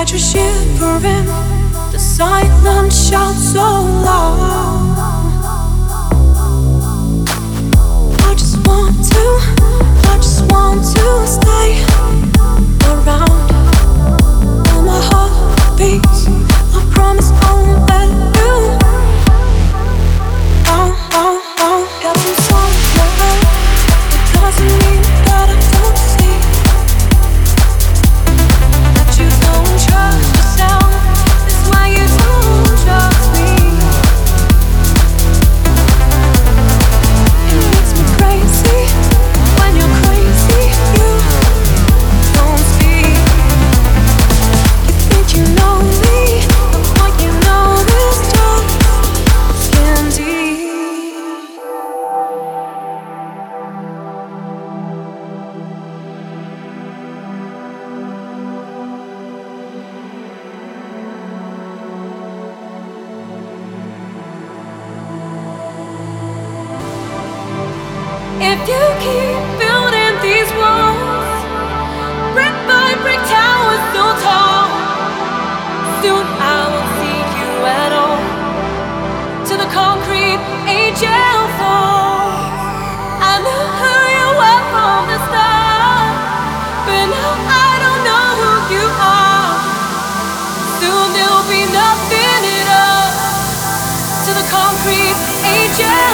that you're shivering. The silence shouts so loud. I just want to stay around. While my heart beats, I promise I won't let you down. Got some somewhere, it doesn't mean that I don't see that you don't trust yourself. That's why you don't trust me. It makes me crazy when you're crazy. You don't speak. You think you know me, but what you know is just skin deep. If you keep building these walls, brick by brick towers so tall, soon I won't see you at all. To the concrete angel falls. I knew who you were from the start, but now I don't know who you are. Soon there'll be nothing at all. To the concrete angel.